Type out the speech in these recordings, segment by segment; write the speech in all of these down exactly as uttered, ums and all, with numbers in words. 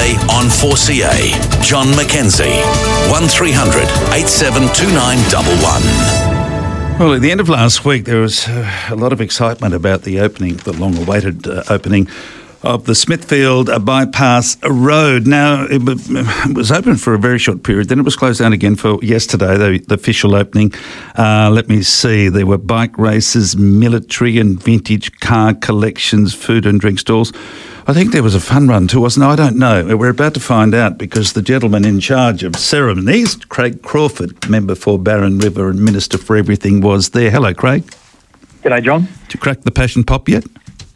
Today on four C A. John McKenzie. one three hundred eight seven two nine one one. Well, at the end of last week, there was uh, a lot of excitement about the opening, the long-awaited uh, opening of the Smithfield uh, Bypass Road. Now, it, it was open for a very short period. Then it was closed down again for yesterday, the, the official opening. Uh, let me see. There were bike races, military and vintage car collections, food and drink stalls. I think there was a fun run too, wasn't there? I don't know. We're about to find out because the gentleman in charge of ceremonies, Craig Crawford, member for Barron River and Minister for Everything, was there. Hello, Craig. G'day, John. Did you crack the passion pop yet?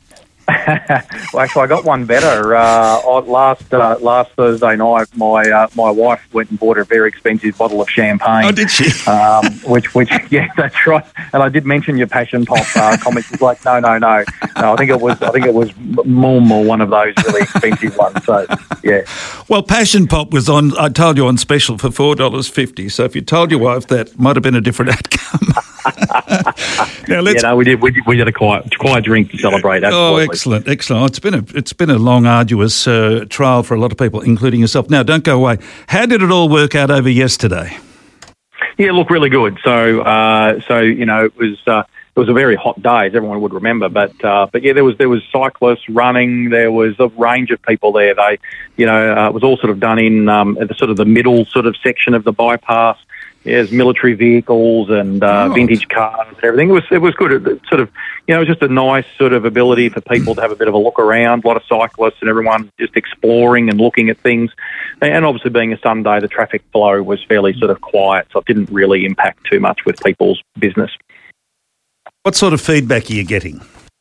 Well, actually, I got one better. Uh, on last uh, last Thursday night, my uh, my wife went and bought a very expensive bottle of champagne. Oh, did she? Um, which, which, yeah, that's right. And I did mention your passion pop uh, comment. She's like, no, no, no, no. I think it was, I think it was more, more one of those really expensive ones. So, yeah. Well, passion pop was on. I told you on special for four dollars fifty. So if you told your wife that, might have been a different outcome. Now let's. Yeah, no, we did. We did, we did a quiet, quiet drink to celebrate. Absolutely. Oh, excellent, excellent. It's been a it's been a long, arduous uh, trial for a lot of people, including yourself. Now, don't go away. How did it all work out over yesterday? Yeah, look, really good. So, uh, so you know, it was uh, it was a very hot day, as everyone would remember. But uh, but yeah, there was there was cyclists running. There was a range of people there. They, you know, uh, it was all sort of done in um, at the sort of the middle sort of section of the bypass. There's military vehicles and uh, oh. vintage cars and everything. It was it was good. It sort of, you know, it was just a nice sort of ability for people to have a bit of a look around. A lot of cyclists and everyone just exploring and looking at things. And obviously, being a Sunday, the traffic flow was fairly sort of quiet, so it didn't really impact too much with people's business. What sort of feedback are you getting?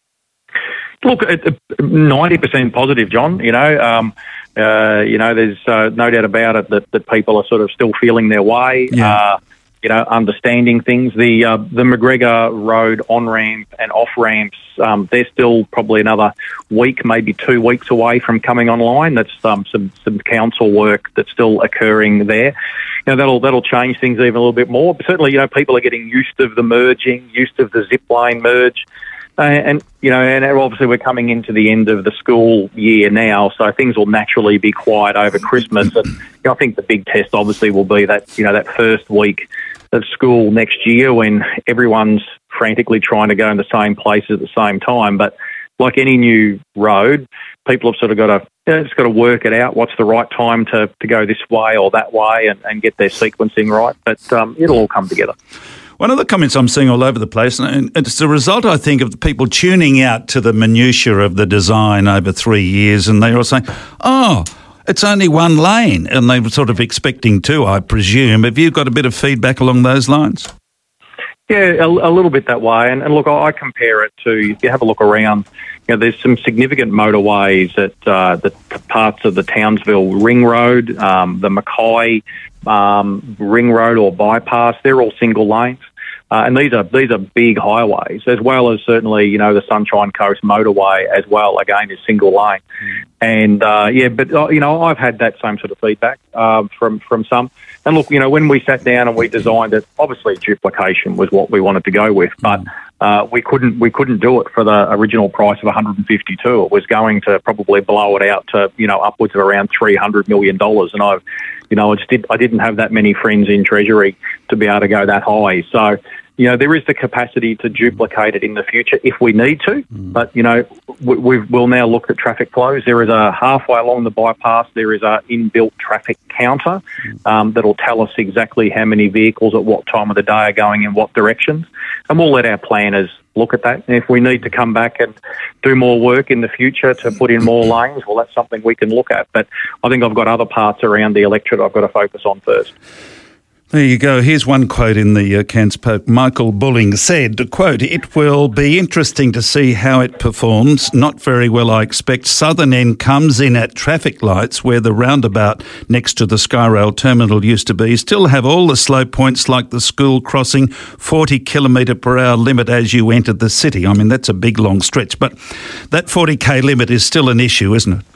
Look, ninety percent positive, John. You know. Um, Uh, you know, there's uh, no doubt about it that, that people are sort of still feeling their way, yeah. uh, you know, understanding things. The uh, the McGregor Road on-ramp and off-ramps, um, they're still probably another week, maybe two weeks away from coming online. That's um, some, some council work that's still occurring there. You know, that'll that'll change things even a little bit more. But certainly, you know, people are getting used to the merging, used to the zip lane merge. Uh, and, you know, and obviously we're coming into the end of the school year now, so things will naturally be quiet over Christmas. And you know, I think the big test obviously will be that, you know, that first week of school next year when everyone's frantically trying to go in the same places at the same time. But like any new road, people have sort of got to, you know, just got to work it out. What's the right time to, to go this way or that way and, and get their sequencing right. But um, it'll all come together. One of the comments I'm seeing all over the place, and it's a result, I think, of the people tuning out to the minutiae of the design over three years, and they're all saying, oh, it's only one lane, and they were sort of expecting two, I presume. Have you got a bit of feedback along those lines? Yeah, a, a little bit that way. And, and look, I compare it to, if you have a look around, you know, there's some significant motorways at uh, the parts of the Townsville Ring Road, um, the Mackay um, Ring Road or bypass. They're all single lanes. Uh, and these are these are big highways, as well as certainly, you know, the Sunshine Coast motorway as well, again, is single lane. Mm. And, uh, yeah, but, uh, you know, I've had that same sort of feedback uh, from, from some. And, look, you know, when we sat down and we designed it, obviously duplication was what we wanted to go with, but uh, we couldn't we couldn't do it for the original price of one hundred fifty-two. It was going to probably blow it out to, you know, upwards of around three hundred million dollars. And I've, you know, I just did, I didn't have that many friends in Treasury to be able to go that high. So, you know, there is the capacity to duplicate it in the future if we need to. Mm. But, you know, we, we've, we'll now look at traffic flows. There is a halfway along the bypass, there is a inbuilt traffic counter um, that'll tell us exactly how many vehicles at what time of the day are going in what directions. And we'll let our planners look at that. And if we need to come back and do more work in the future to put in more lanes, well, that's something we can look at. But I think I've got other parts around the electorate I've got to focus on first. There you go. Here's one quote in the uh, Cairns Post. Michael Bulling said, quote, "It will be interesting to see how it performs. Not very well, I expect. Southern End comes in at traffic lights where the roundabout next to the Skyrail terminal used to be. Still have all the slow points like the school crossing, forty kilometre per hour limit as you entered the city." I mean, that's a big, long stretch. But that forty k limit is still an issue, isn't it?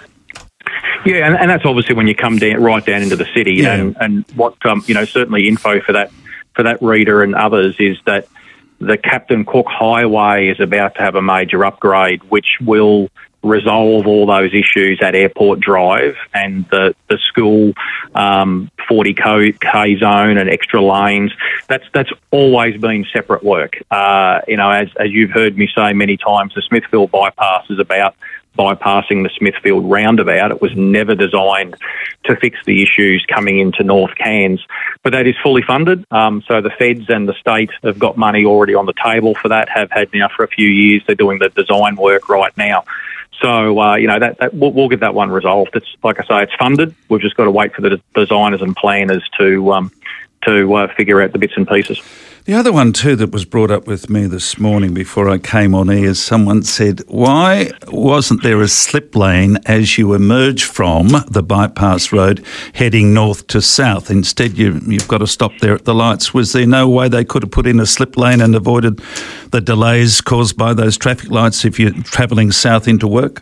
Yeah, and, and that's obviously when you come down right down into the city, yeah. and, and what um, you know, certainly info for that for that reader and others is that the Captain Cook Highway is about to have a major upgrade, which will resolve all those issues at Airport Drive and the, the school um, forty K zone and extra lanes. That's that's always been separate work. Uh, you know, as, as you've heard me say many times, the Smithfield bypass is about bypassing the Smithfield roundabout. It was never designed to fix the issues coming into North Cairns, but that is fully funded. Um, so the feds and the state have got money already on the table for that, have had now for a few years. They're doing the design work right now. So, uh, you know, that, that we'll, we'll get that one resolved. It's, like I say, it's funded. We've just got to wait for the designers and planners to, um, to uh, figure out the bits and pieces. The other one too that was brought up with me this morning before I came on air, someone said, why wasn't there a slip lane as you emerge from the bypass road heading north to south? Instead, you, you've got to stop there at the lights. Was there no way they could have put in a slip lane and avoided the delays caused by those traffic lights if you're travelling south into work?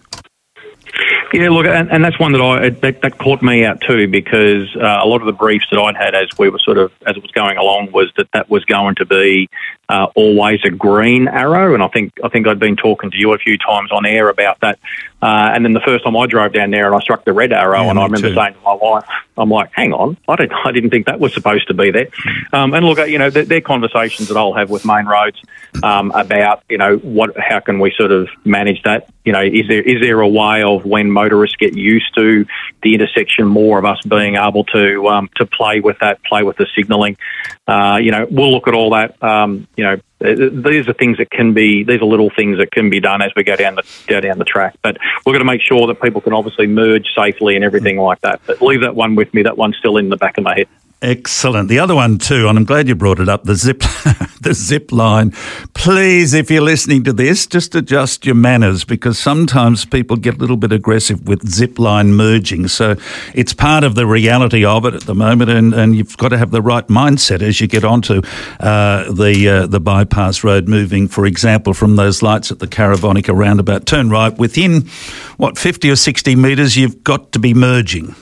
Yeah, look, and, and that's one that I that, that caught me out too, because uh, a lot of the briefs that I'd had as we were sort of as it was going along was that that was going to be uh, always a green arrow, and I think I think I'd been talking to you a few times on air about that. Uh, and then the first time I drove down there and I struck the red arrow, yeah, and I remember too. saying to my wife, I'm like, hang on, I didn't, I didn't think that was supposed to be there. Um, and look, you know, they're, they're conversations that I'll have with Main Roads um, about, you know, what, how can we sort of manage that? You know, is there is there a way of when motorists get used to the intersection more of us being able to um, to play with that, play with the signalling? Uh, you know, we'll look at all that. Um, you know, these are things that can be, these are little things that can be done as we go down the go down the track. But we're going to make sure that people can obviously merge safely and everything like that. But leave that one with me. That one's still in the back of my head. Excellent. The other one too, and I'm glad you brought it up, the zip the zip line. Please, if you're listening to this, just adjust your manners, because sometimes people get a little bit aggressive with zip line merging. So it's part of the reality of it at the moment, and, and you've got to have the right mindset as you get onto uh, the uh, the bypass road, moving, for example, from those lights at the Caravonica roundabout. Turn right. Within, what, fifty or sixty metres, you've got to be merging.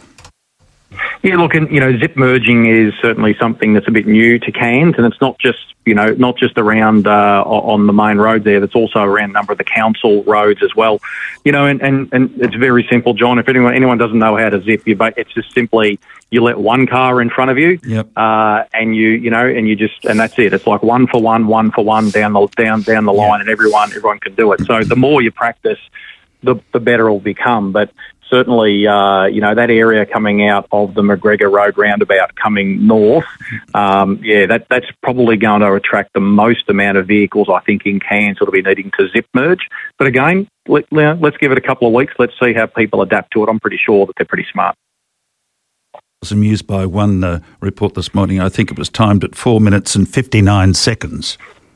Yeah, look, and, you know, zip merging is certainly something that's a bit new to Cairns, and it's not just, you know, not just around uh, on the main road there. That's also around a number of the council roads as well. You know, and, and, and it's very simple, John. If anyone anyone doesn't know how to zip, you, it's just simply you let one car in front of you, yep. uh, and you, you know, and you just, and that's it. It's like one for one, one for one down the down down the line, yep. and everyone everyone can do it. So the more you practice, the the better it'll become. But certainly, uh, you know, that area coming out of the McGregor Road roundabout coming north, um, yeah, that that's probably going to attract the most amount of vehicles, I think, in Cairns that'll be needing to zip merge. But again, let, let's give it a couple of weeks. Let's see how people adapt to it. I'm pretty sure that they're pretty smart. I was amused by one uh, report this morning. I think it was timed at four minutes and fifty-nine seconds.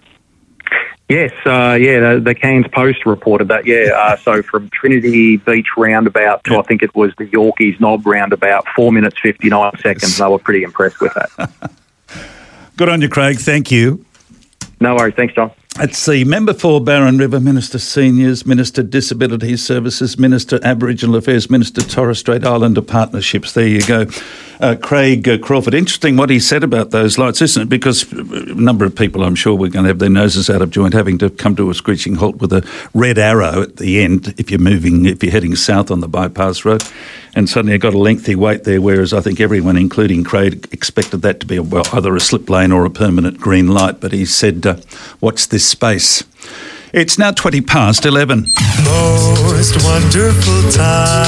Yes, uh, yeah, the, the Cairns Post reported that, yeah. Uh, so from Trinity Beach roundabout to, I think it was the Yorkeys Knob roundabout, four minutes, fifty-nine seconds. They were pretty impressed with that. Good on you, Craig. Thank you. No worries. Thanks, John. Let's see. Member for Barron River, Minister Seniors, Minister Disability Services, Minister Aboriginal Affairs, Minister Torres Strait Islander Partnerships. There you go. Uh, Craig uh, Crawford. Interesting what he said about those lights, isn't it? Because a number of people, I'm sure, we're going to have their noses out of joint having to come to a screeching halt with a red arrow at the end if you're moving, if you're heading south on the bypass road. And suddenly you've got a lengthy wait there, whereas I think everyone, including Craig, expected that to be a, well, either a slip lane or a permanent green light. But he said, uh, watch this space. It's now twenty past eleven. Most wonderful time.